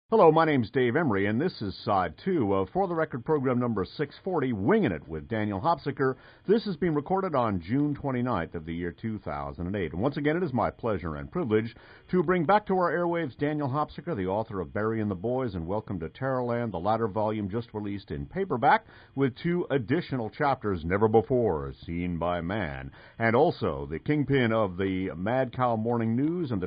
Hello, my name's Dave Emery, and this is Side 2 of For the Record program number 640, Winging It with Daniel Hopsicker. This is being recorded on June 29th of the year 2008. And once again, it is my pleasure and privilege to bring back to our airwaves Daniel Hopsicker, the author of Burying the Boys and Welcome to Terrorland, the latter volume just released in paperback with 2 additional chapters never before seen by man. And also the kingpin of the Mad Cow Morning News and the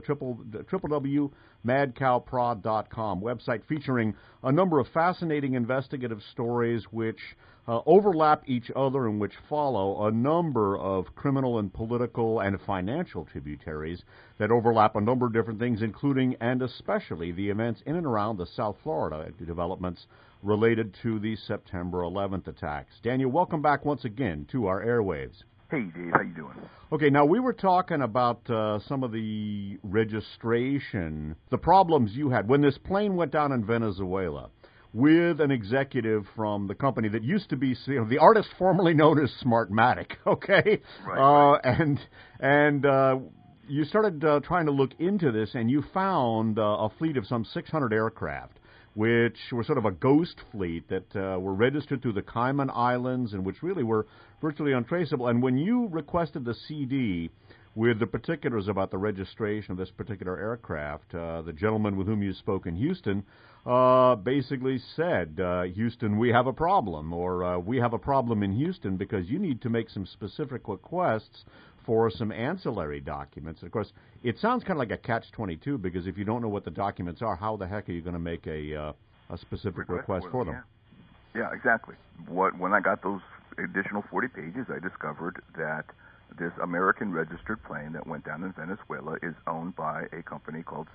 www.madcowprod.com website, featuring a number of fascinating investigative stories which overlap each other and which follow a number of criminal and political and financial tributaries that overlap a number of different things, including and especially the events in and around the South Florida developments related to the September 11th attacks. Daniel, welcome back once again to our airwaves. Hey, Dave, how you doing? Okay, now we were talking about some of the registration, the problems you had when this plane went down in Venezuela with an executive from the company that used to be, the artist formerly known as Smartmatic, okay? Right. And you started trying to look into this, and you found a fleet of some 600 aircraft, which were sort of a ghost fleet that were registered through the Cayman Islands and which really were virtually untraceable. And when you requested the CD with the particulars about the registration of this particular aircraft, the gentleman with whom you spoke in Houston basically said, Houston, we have a problem, or we have a problem in Houston because you need to make some specific requests for some ancillary documents. Of course, it sounds kind of like a catch-22, because if you don't know what the documents are, how the heck are you going to make a specific request for them? Yeah, exactly. When I got those additional 40 pages, I discovered that this American-registered plane that went down in Venezuela is owned by a company called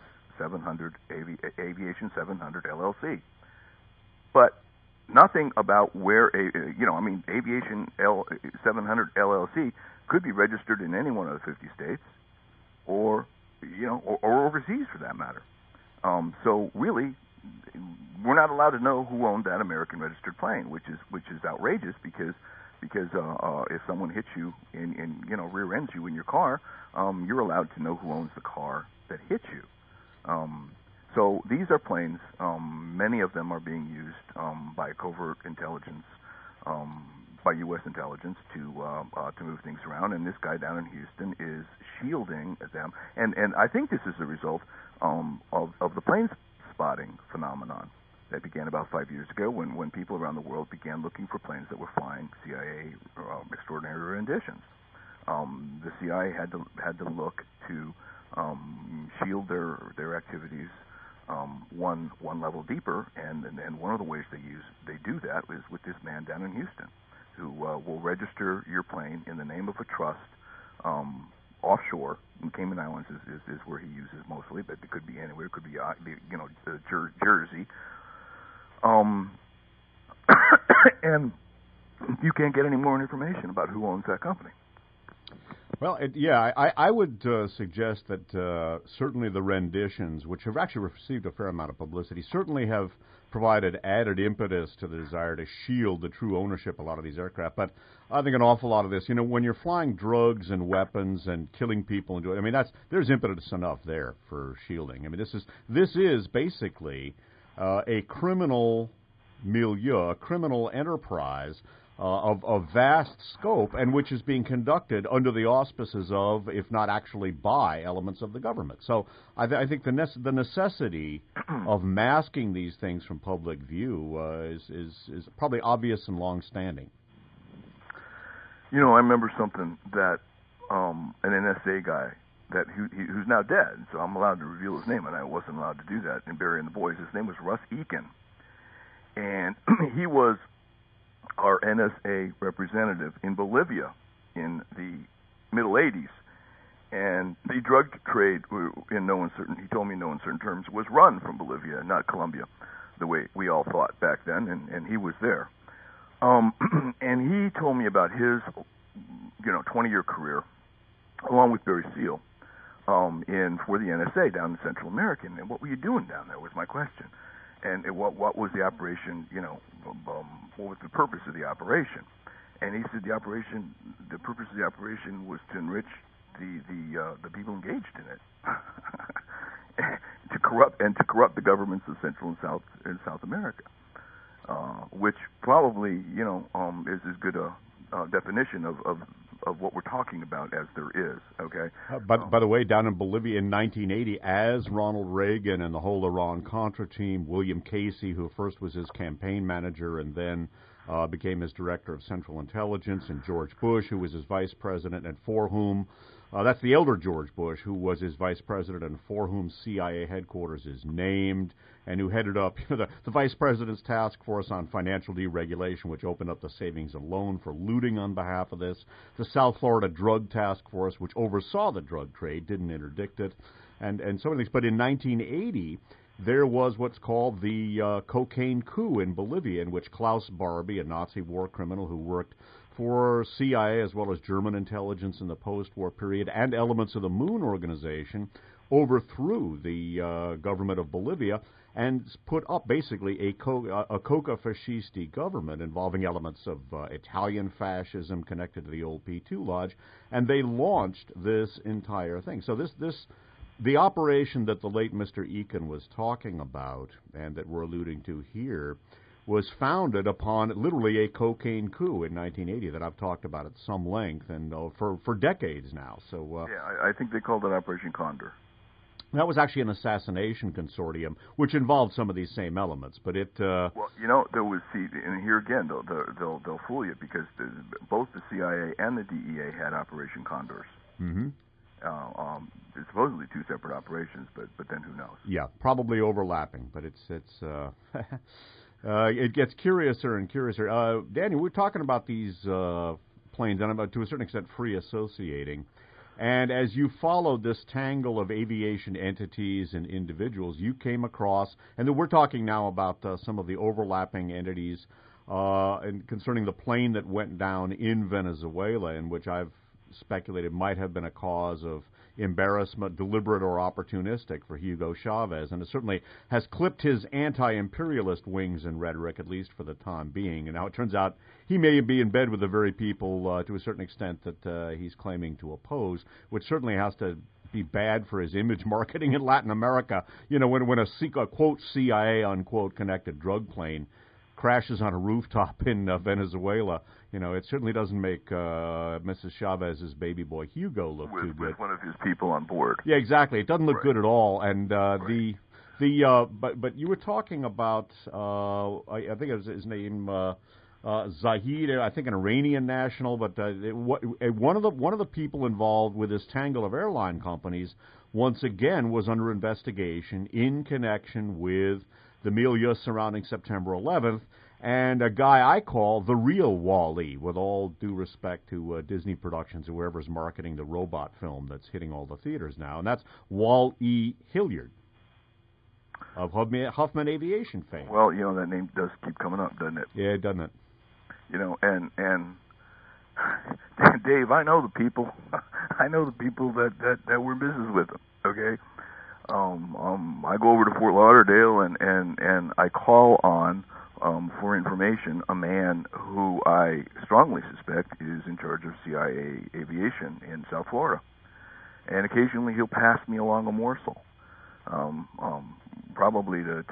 Aviation 700 LLC. But nothing about where Aviation 700 LLC could be registered in any one of the 50 states, or overseas for that matter. So really, we're not allowed to know who owned that American registered plane, which is outrageous because if someone hits you and rear ends you in your car, you're allowed to know who owns the car that hit you. So these are planes. Many of them are being used by covert intelligence, by U.S. intelligence to move things around. And this guy down in Houston is shielding them. And I think this is a result of the plane spotting phenomenon that began about 5 years ago when people around the world began looking for planes that were flying CIA extraordinary renditions. The CIA had to look to shield their activities one level deeper, and one of the ways they do that is with this man down in Houston, who will register your plane in the name of a trust offshore. In Cayman Islands is where he uses mostly, but it could be anywhere. It could be Jersey. And you can't get any more information about who owns that company. Well, I would suggest that certainly the renditions, which have actually received a fair amount of publicity, certainly have provided added impetus to the desire to shield the true ownership of a lot of these aircraft. But I think an awful lot of this, when you're flying drugs and weapons and killing people, there's impetus enough there for shielding. I mean, this is basically a criminal milieu, a criminal enterprise of vast scope, and which is being conducted under the auspices of, if not actually by, elements of the government. So I think the necessity of masking these things from public view is probably obvious and long-standing. I remember something that an NSA guy who's now dead, so I'm allowed to reveal his name, and I wasn't allowed to do that in Burying the Boys. His name was Russ Eakin, and he was our NSA representative in Bolivia in the middle 80s. And the drug trade, he told me in no uncertain terms, was run from Bolivia, not Colombia, the way we all thought back then, and he was there. And he told me about his, 20-year career, along with Barry Seal, for the NSA down in Central America. And what were you doing down there was my question. And what was the operation, what was the purpose of the operation? And he said the purpose of the operation was to enrich the people engaged in it. to corrupt the governments of Central and South America, which probably is as good a definition of what we're talking about as there is. Okay. By the way, down in Bolivia in 1980, as Ronald Reagan and the whole Iran-Contra team, William Casey, who first was his campaign manager and then became his director of Central Intelligence, and George Bush, who was his vice president, and for whom that's the elder George Bush, who was his vice president and for whom CIA headquarters is named, and who headed up the vice president's task force on financial deregulation, which opened up the savings and loan for looting on behalf of this, the South Florida Drug Task Force, which oversaw the drug trade, didn't interdict it, and so many things. But in 1980, there was what's called the cocaine coup in Bolivia, in which Klaus Barbie, a Nazi war criminal who worked for CIA as well as German intelligence in the post-war period and elements of the Moon Organization, overthrew the government of Bolivia and put up basically a coca fascisti government involving elements of Italian fascism connected to the old P2 Lodge, and they launched this entire thing. So the operation that the late Mr. Eakin was talking about and that we're alluding to here was founded upon literally a cocaine coup in 1980 that I've talked about at some length and for decades now. So yeah, I think they called it Operation Condor. That was actually an assassination consortium, which involved some of these same elements. But it well, there was and here again they'll fool you because both the CIA and the DEA had Operation Condors. Mm-hmm. Supposedly two separate operations, but then who knows? Yeah, probably overlapping, but it's it gets curiouser and curiouser. Danny, we're talking about these planes, and about to a certain extent free associating. And as you followed this tangle of aviation entities and individuals, you came across, and we're talking now about some of the overlapping entities and concerning the plane that went down in Venezuela, in which I've speculated might have been a cause of embarrassment, deliberate or opportunistic, for Hugo Chavez, and it certainly has clipped his anti-imperialist wings and rhetoric, at least for the time being. And now it turns out he may be in bed with the very people, to a certain extent, that he's claiming to oppose, which certainly has to be bad for his image marketing in Latin America. When a quote CIA unquote connected drug plane crashes on a rooftop in Venezuela, it certainly doesn't make Mrs. Chavez's baby boy Hugo look too good. With one of his people on board. Yeah, exactly. It doesn't look Right. good at all. And Right. but you were talking about I think it was his name Zahid, I think an Iranian national, but one of the people involved with this tangle of airline companies once again was under investigation in connection with the milieu surrounding September 11th, and a guy I call the real Wall-E, with all due respect to Disney Productions or whoever's marketing the robot film that's hitting all the theaters now, and that's Wall-E Hilliard of Huffman Aviation fame. Well, that name does keep coming up, doesn't it? Yeah, doesn't it? And Dave, I know the people. I know the people that we're in business with them. Okay. I go over to Fort Lauderdale and I call on for information a man who I strongly suspect is in charge of CIA aviation in South Florida, and occasionally he'll pass me along a morsel, probably to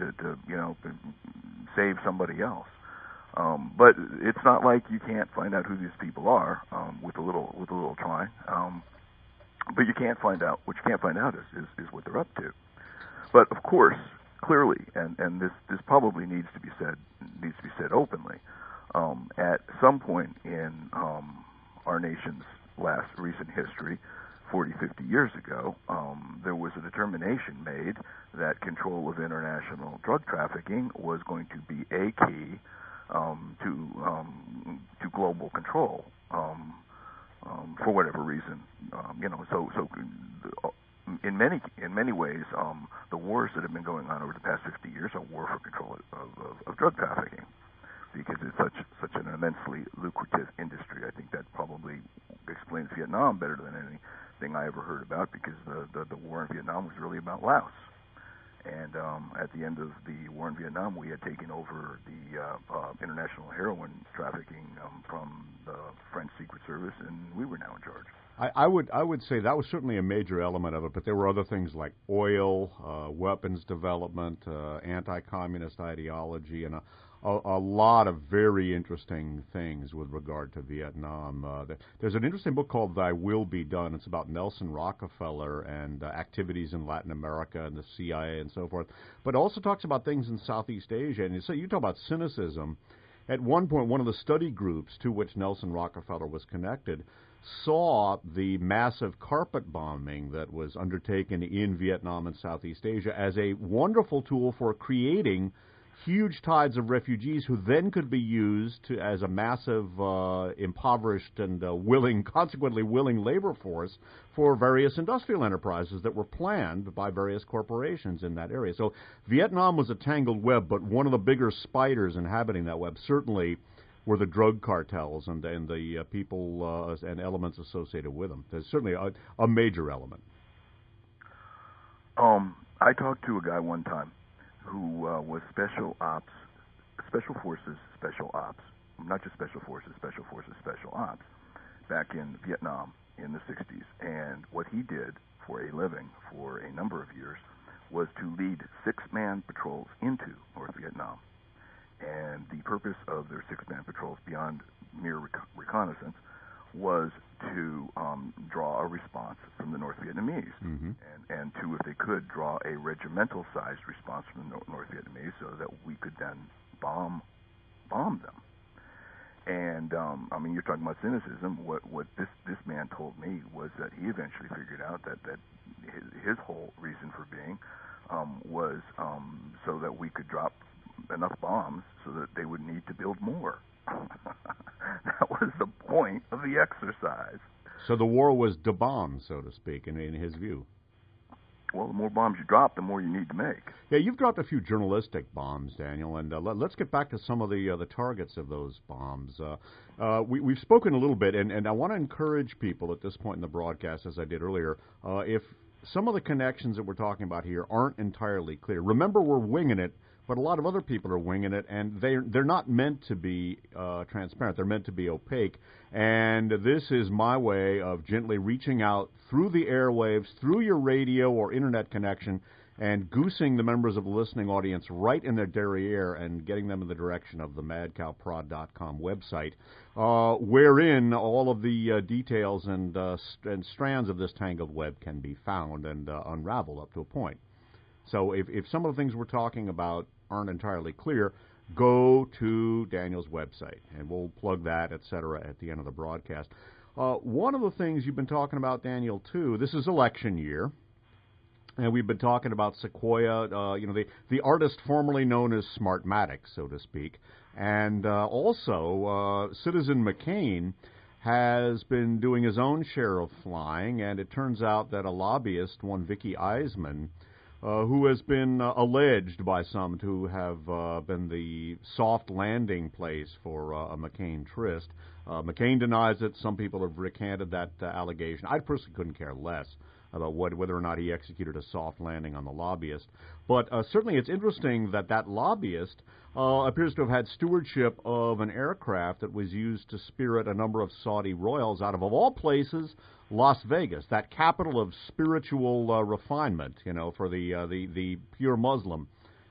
save somebody else. But it's not like you can't find out who these people are with a little trying. But you can't find out. What you can't find out is what they're up to. But of course, clearly, and this probably needs to be said openly. At some point in our nation's recent history, 40, 50 years ago, there was a determination made that control of international drug trafficking was going to be a key to global control. For whatever reason, in many ways, the wars that have been going on over the past 50 years are war for control of drug trafficking, because it's such an immensely lucrative industry. I think that probably explains Vietnam better than anything I ever heard about, because the war in Vietnam was really about Laos. And at the end of the war in Vietnam, we had taken over the international heroin trafficking from the French Secret Service, and we were now in charge. I would say that was certainly a major element of it, but there were other things like oil, weapons development, anti-communist ideology, and a lot of very interesting things with regard to Vietnam. There's an interesting book called Thy Will Be Done. It's about Nelson Rockefeller and activities in Latin America and the CIA and so forth, but also talks about things in Southeast Asia. And so you talk about cynicism. At one point, one of the study groups to which Nelson Rockefeller was connected saw the massive carpet bombing that was undertaken in Vietnam and Southeast Asia as a wonderful tool for creating huge tides of refugees who then could be used to, as a massive, impoverished and consequently willing labor force for various industrial enterprises that were planned by various corporations in that area. So Vietnam was a tangled web, but one of the bigger spiders inhabiting that web certainly were the drug cartels and the people and elements associated with them. There's certainly a major element. I talked to a guy one time who was special forces, not just special forces, special ops, back in Vietnam in the 60s. And what he did for a living for a number of years was to lead 6-man patrols into North Vietnam. And the purpose of their 6-man patrols, beyond mere reconnaissance, was to draw a response from the North Vietnamese, and to, if they could, draw a regimental-sized response from the North Vietnamese, so that we could then bomb them. And I mean, you're talking about cynicism. What this man told me was that he eventually figured out that his whole reason for being was so that we could drop enough bombs so that they would need to build more. That was the point of the exercise. So the war was de bomb, so to speak, in his view. Well, the more bombs you drop, the more you need to make. Yeah, you've dropped a few journalistic bombs, Daniel, and let's get back to some of the targets of those bombs. We've spoken a little bit, and I want to encourage people at this point in the broadcast, as I did earlier, if some of the connections that we're talking about here aren't entirely clear. Remember, we're winging it, but a lot of other people are winging it, and they're not meant to be transparent. They're meant to be opaque. And this is my way of gently reaching out through the airwaves, through your radio or internet connection, and goosing the members of the listening audience right in their derriere and getting them in the direction of the madcowprod.com website, wherein all of the details and strands of this tangled web can be found and unraveled up to a point. So if some of the things we're talking about aren't entirely clear, go to Daniel's website, and we'll plug that, et cetera, at the end of the broadcast. One of the things you've been talking about, Daniel, too, this is election year, and we've been talking about Sequoia, the artist formerly known as Smartmatic, so to speak, and also Citizen McCain has been doing his own share of flying, and it turns out that a lobbyist, one Vicky Eisman, who has been alleged by some to have been the soft landing place for a McCain tryst. McCain denies it. Some people have recanted that allegation. I personally couldn't care less about whether or not he executed a soft landing on the lobbyist. But certainly it's interesting that lobbyist appears to have had stewardship of an aircraft that was used to spirit a number of Saudi royals out of all places, Las Vegas, that capital of spiritual refinement, for the pure Muslim,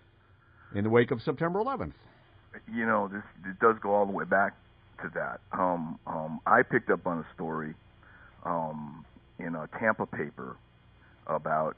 in the wake of September 11th. This does go all the way back to that. I picked up on a story in a Tampa paper about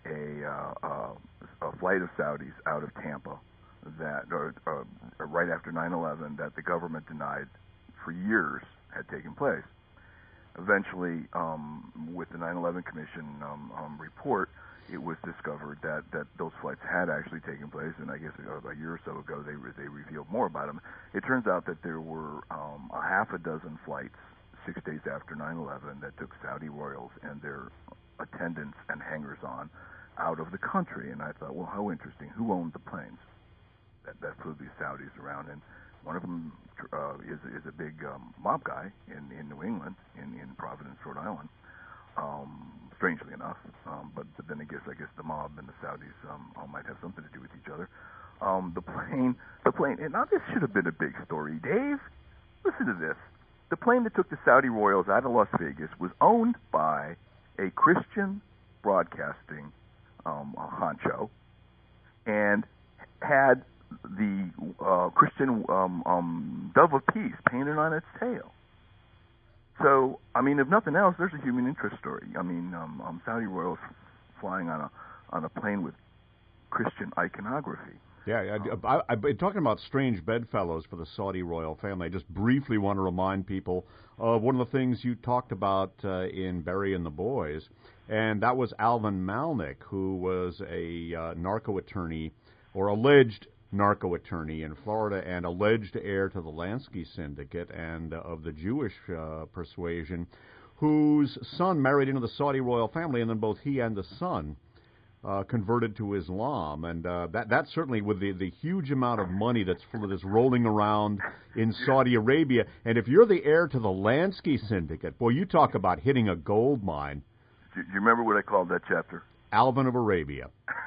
a flight of Saudis out of Tampa that, right after 9/11, that the government denied for years had taken place. Eventually, with the 9/11 Commission report, it was discovered that those flights had actually taken place, and I guess a year or so ago they revealed more about them. It turns out that there were a half a dozen flights 6 days after 9/11 that took Saudi royals and their attendants and hangers-on out of the country. And I thought, well, how interesting. Who owned the planes that flew these Saudis around? And one of them is a big mob guy in New England, in Providence, Rhode Island. Strangely enough, but then I guess the mob and the Saudis might have something to do with each other. The plane. And now this should have been a big story, Dave. Listen to this. the plane that took the Saudi royals out of Las Vegas was owned by a Christian broadcasting honcho, and had the Christian dove of peace painted on its tail. So, I mean, if nothing else, there's a human interest story. I mean, Saudi royals flying on a plane with Christian iconography. Yeah, I've been talking about strange bedfellows for the Saudi royal family. I just briefly want to remind people of one of the things you talked about in Barry and the Boys, and that was Alvin Malnick, who was a narco attorney, or alleged narco attorney in Florida, and alleged heir to the Lansky Syndicate and of the Jewish persuasion, whose son married into the Saudi royal family, and then both he and the son converted to Islam, and that certainly, with the huge amount of money that's rolling around in Saudi Arabia, and if you're the heir to the Lansky Syndicate, boy, you talk about hitting a gold mine. Do you remember what I called that chapter? Alvin of Arabia.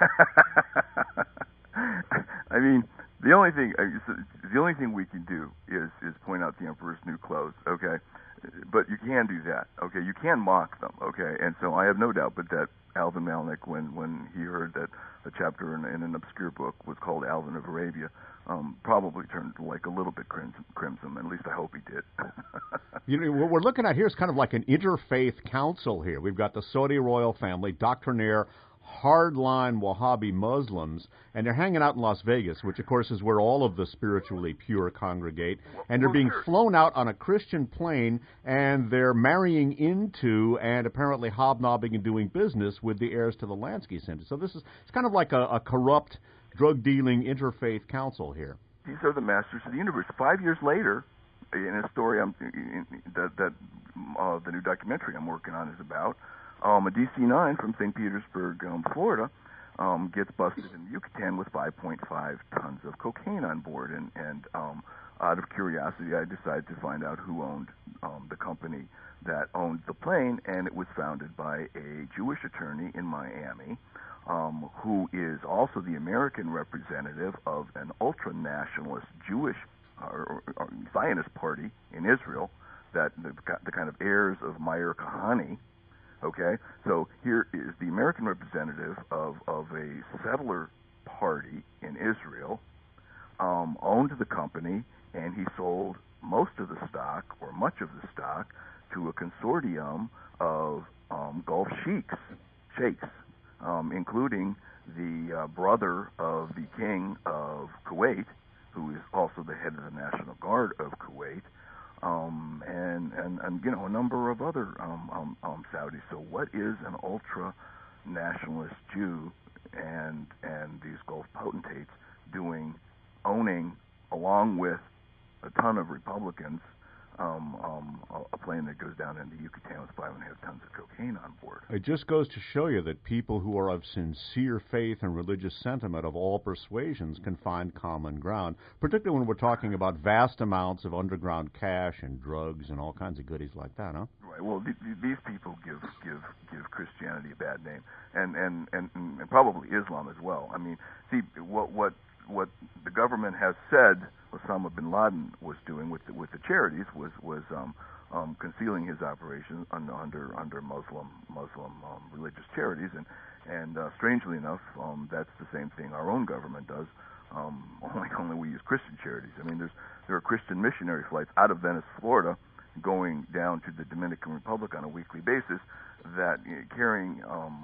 I mean, the only thing we can do is point out the emperor's new clothes, okay? But you can do that, okay? You can mock them, okay? And so I have no doubt but that Alvin Malnick, when he heard that a chapter in an obscure book was called Alvin of Arabia, probably turned like a little bit crimson. At least I hope he did. You know, what we're looking at here is kind of like an interfaith council here. We've got the Saudi royal family, doctrinaire, hardline Wahhabi Muslims, and they're hanging out in Las Vegas, which, of course, is where all of the spiritually pure congregate, and they're being flown out on a Christian plane, and they're marrying into and apparently hobnobbing and doing business with the heirs to the Lansky Syndicate. So it's kind of like a corrupt, drug-dealing interfaith council here. These are the masters of the universe. 5 years later, in a story that the new documentary I'm working on is about, a DC-9 from St. Petersburg, Florida, gets busted in the Yucatan with 5.5 tons of cocaine on board. And out of curiosity, I decided to find out who owned the company that owned the plane, and it was founded by a Jewish attorney in Miami, who is also the American representative of an ultra-nationalist Jewish or Zionist party in Israel, that the kind of heirs of Meir Kahane. Okay, so here is the American representative of a settler party in Israel, owned the company, and he sold most of the stock, or much of the stock, to a consortium of Gulf sheikhs, including the brother of the king of Kuwait, who is also the head of the National Guard of Kuwait, and you know, a number of other Saudis. So what is an ultra-nationalist Jew and these Gulf potentates doing, owning, along with a ton of Republicans, a plane that goes down into Yucatan with 5.5 tons of cocaine on board? It just goes to show you that people who are of sincere faith and religious sentiment of all persuasions can find common ground, particularly when we're talking about vast amounts of underground cash and drugs and all kinds of goodies like that, huh? Right. Well, these people give Christianity a bad name, and probably Islam as well. I mean, see what the government has said Osama bin Laden was doing with the charities was concealing his operations under Muslim religious charities, and strangely enough, that's the same thing our own government does. Only we use Christian charities. I mean, there are Christian missionary flights out of Venice, Florida, going down to the Dominican Republic on a weekly basis, that carrying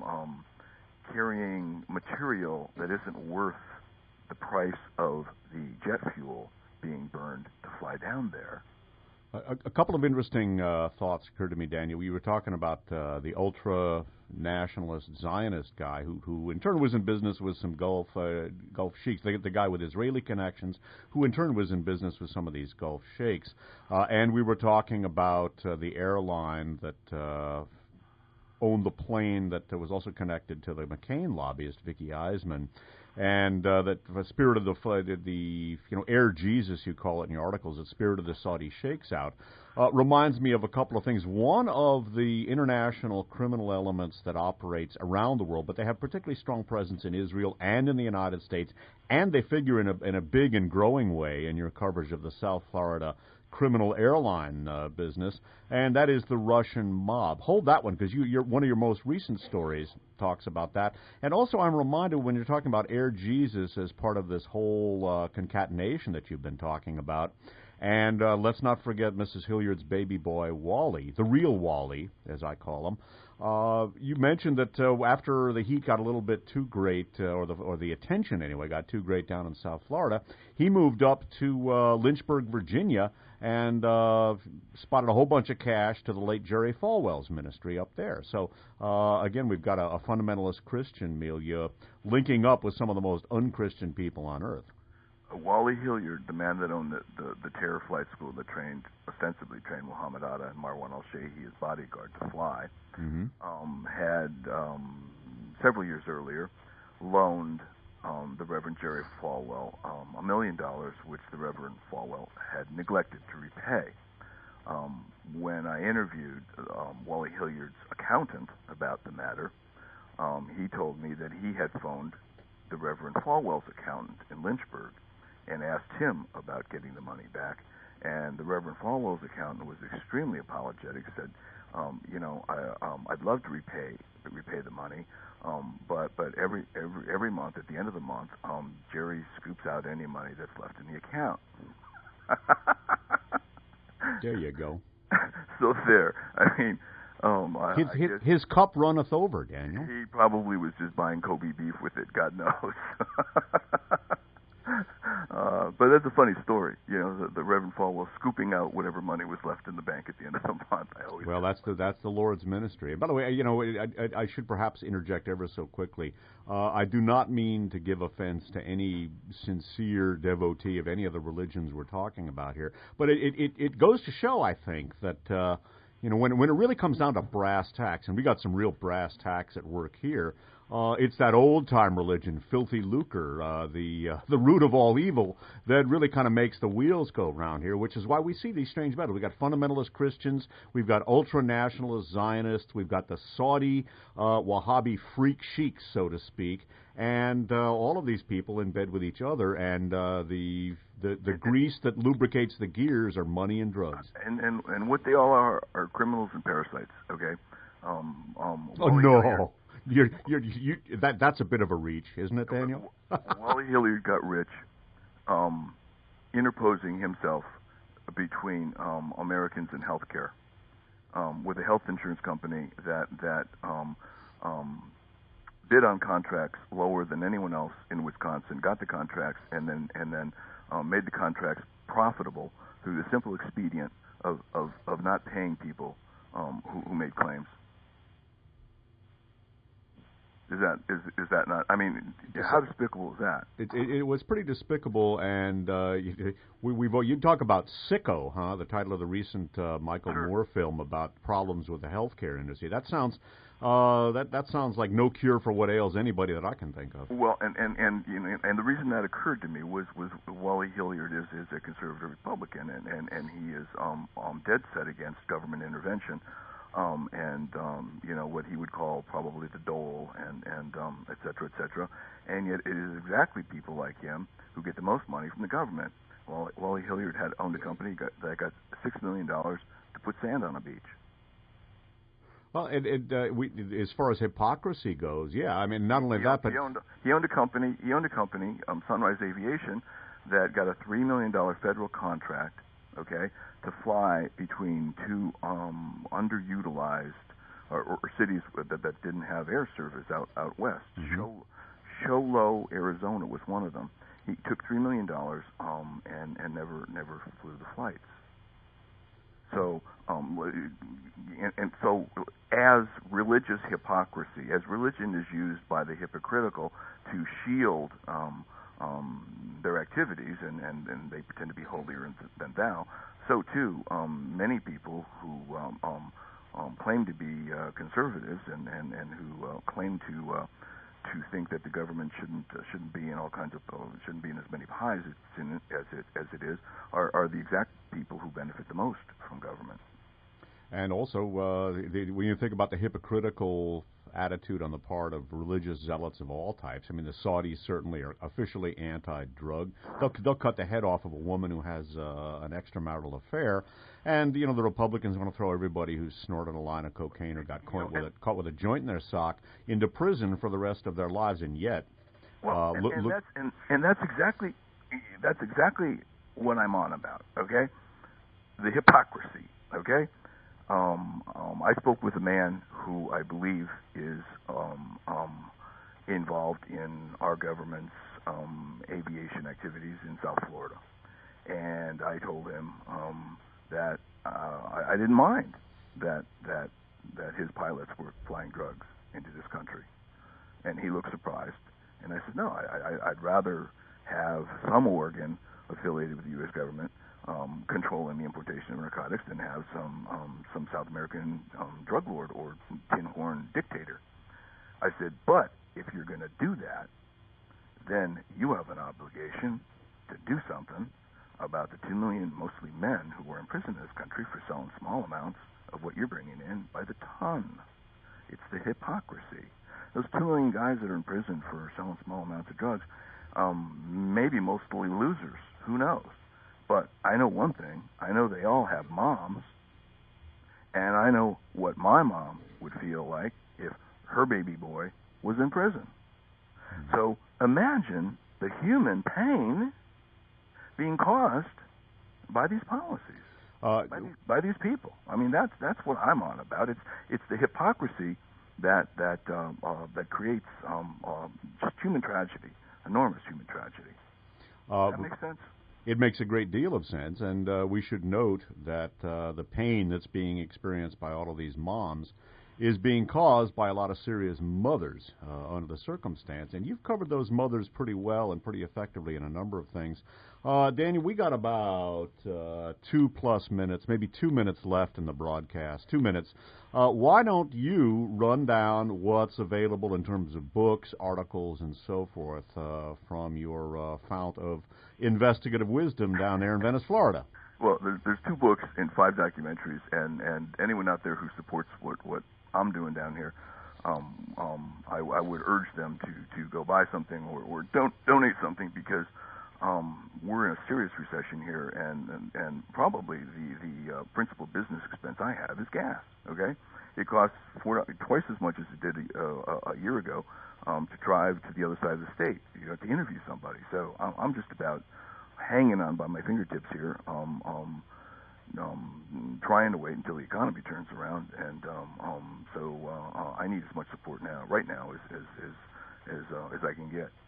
material that isn't worth the price of the jet fuel being burned to fly down there. A couple of interesting thoughts occurred to me, Daniel. You were talking about the ultra-nationalist Zionist guy who in turn was in business with some Gulf sheiks, the guy with Israeli connections, who in turn was in business with some of these Gulf sheiks. And we were talking about the airline that owned the plane that was also connected to the McCain lobbyist, Vicky Eisman. And that spirited the Air Jesus, you call it in your articles, that spirited the Saudi sheikhs out, reminds me of a couple of things. One of the international criminal elements that operates around the world, but they have particularly strong presence in Israel and in the United States, and they figure in a big and growing way in your coverage of the South Florida criminal airline business, and that is the Russian mob. Hold that one, because you're one of your most recent stories talks about that. And also, I'm reminded when you're talking about Air Jesus as part of this whole concatenation that you've been talking about. And let's not forget Mrs. Hilliard's baby boy, Wally, the real Wally, as I call him. You mentioned that after the heat got a little bit too great, or the attention anyway got too great down in South Florida, he moved up to Lynchburg, Virginia, and spotted a whole bunch of cash to the late Jerry Falwell's ministry up there. So again, we've got a fundamentalist Christian milieu linking up with some of the most unchristian people on earth. Wally Hilliard, the man that owned the terror flight school that ostensibly trained Muhammad Atta and Marwan al-Shehi, his bodyguard, to fly, had several years earlier loaned the Reverend Jerry Falwell $1 million, which the Reverend Falwell had neglected to repay. When I interviewed Wally Hilliard's accountant about the matter, he told me that he had phoned the Reverend Falwell's accountant in Lynchburg and asked him about getting the money back. And the Reverend Falwell's accountant was extremely apologetic, said, I'd love to repay the money, but every month, at the end of the month, Jerry scoops out any money that's left in the account. There you go. So there. I mean, his cup runneth over, Daniel. He probably was just buying Kobe beef with it, God knows. But that's a funny story, the Reverend Falwell scooping out whatever money was left in the bank at the end of the month. Well, that's the Lord's ministry. And by the way, I should perhaps interject ever so quickly. I do not mean to give offense to any sincere devotee of any of the religions we're talking about here, but it goes to show, I think, that when it really comes down to brass tacks, and we got some real brass tacks at work here. It's that old-time religion, filthy lucre, the root of all evil, that really kind of makes the wheels go round here, which is why we see these strange battles. We've got fundamentalist Christians, we've got ultra-nationalist Zionists, we've got the Saudi Wahhabi freak sheiks, so to speak, and all of these people in bed with each other, and the grease that lubricates the gears are money and drugs. And what they all are criminals and parasites, okay? No. That's a bit of a reach, isn't it, Daniel? Wally Hilliard got rich interposing himself between Americans and healthcare with a health insurance company that bid on contracts lower than anyone else in Wisconsin, got the contracts, and then made the contracts profitable through the simple expedient of not paying people who made claims. Is that not? I mean, how despicable is that? It was pretty despicable, and you talk about Sicko, huh? The title of the recent Michael Moore film about problems with the healthcare industry. That sounds that sounds like no cure for what ails anybody that I can think of. Well, and the reason that occurred to me was Wally Hilliard is a conservative Republican, and he is dead set against government intervention. What he would call probably the dole, and et cetera, and yet it is exactly people like him who get the most money from the government. Well, Wally Hilliard had owned a company that got $6 million to put sand on a beach. Well, as far as hypocrisy goes, yeah, I mean, not only that, but he owned a company, Sunrise Aviation, that got a $3 million federal contract, okay, to fly between two underutilized or cities that didn't have air service out west. Mm-hmm. Show Low, Arizona was one of them. He took $3 million and never flew the flights. So so as religious hypocrisy, as religion is used by the hypocritical to shield their activities, and they pretend to be holier than thou, so too many people who claim to be conservatives and who claim to think that the government shouldn't be in all kinds of shouldn't be in as many pies as it is are the exact people who benefit the most from government. And also, when you think about the hypocritical attitude on the part of religious zealots of all types. I mean, the Saudis certainly are officially anti-drug. They'll cut the head off of a woman who has an extramarital affair, and the Republicans want to throw everybody who's snorted a line of cocaine or got caught with a joint in their sock into prison for the rest of their lives, and yet. Well, that's exactly what I'm on about. Okay, the hypocrisy. Okay. I spoke with a man who I believe is involved in our government's aviation activities in South Florida, and I told him that I didn't mind that his pilots were flying drugs into this country, and he looked surprised. And I said, no, I'd rather have some organ affiliated with the U.S. government controlling the importation of narcotics than have some South American drug lord or tin horn dictator. I said, but if you're going to do that, then you have an obligation to do something about the 2 million, mostly men, who are in prison in this country for selling small amounts of what you're bringing in by the ton. It's the hypocrisy. Those 2 million guys that are in prison for selling small amounts of drugs, maybe mostly losers. Who knows? But I know one thing. I know they all have moms, and I know what my mom would feel like if her baby boy was in prison. So imagine the human pain being caused by these policies, by these people. I mean, that's what I'm on about. It's the hypocrisy that creates just human tragedy, enormous human tragedy. Does that make sense? It makes a great deal of sense, and we should note that the pain that's being experienced by all of these moms is being caused by a lot of serious mothers under the circumstance. And you've covered those mothers pretty well and pretty effectively in a number of things. Daniel, we got about 2+ minutes, maybe 2 minutes left in the broadcast. 2 minutes. Why don't you run down what's available in terms of books, articles, and so forth from your fount of investigative wisdom down there in Venice, Florida? Well, there's 2 books and 5 documentaries, and anyone out there who supports what I'm doing down here, I would urge them to go buy something or donate something, because we're in a serious recession here, and probably the principal business expense I have is gas. Okay, it costs twice as much as it did a year ago to drive to the other side of the state, to interview somebody. So I'm just about hanging on by my fingertips here. Trying to wait until the economy turns around, and so I need as much support right now as I can get.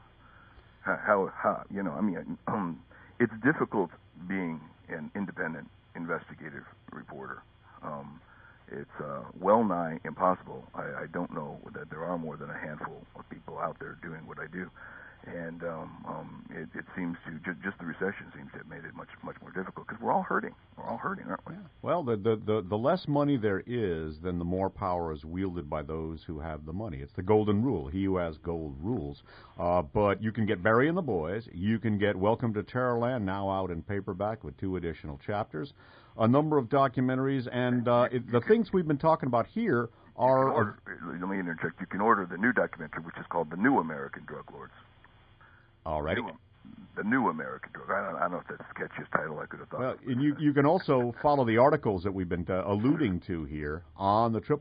It's difficult being an independent investigative reporter. It's well nigh impossible. I don't know that there are more than a handful of people out there doing what I do. And it seems to just the recession seems to have made it much more difficult, because we're all hurting. We're all hurting, aren't we? Yeah. Well, the less money there is, then the more power is wielded by those who have the money. It's the golden rule. He who has gold rules. But you can get Barry and the Boys. You can get Welcome to Terrorland, now out in paperback with 2 additional chapters. A number of documentaries, and the things we've been talking about here are... Let me interject. You can order the new documentary, which is called The New American Drug Lords. All right. The New American Drug. I don't know if that's the catchiest title I could have thought. Well, and you can also follow the articles that we've been alluding to here on the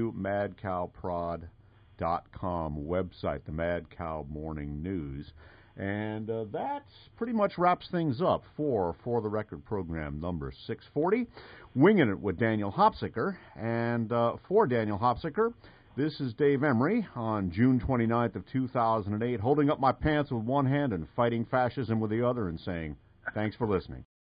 www.madcowprod.com website, the Mad Cow Morning News. And that pretty much wraps things up for the record program number 640. Winging It with Daniel Hopsicker. And for Daniel Hopsicker, this is Dave Emery on June 29th of 2008, holding up my pants with one hand and fighting fascism with the other and saying, thanks for listening.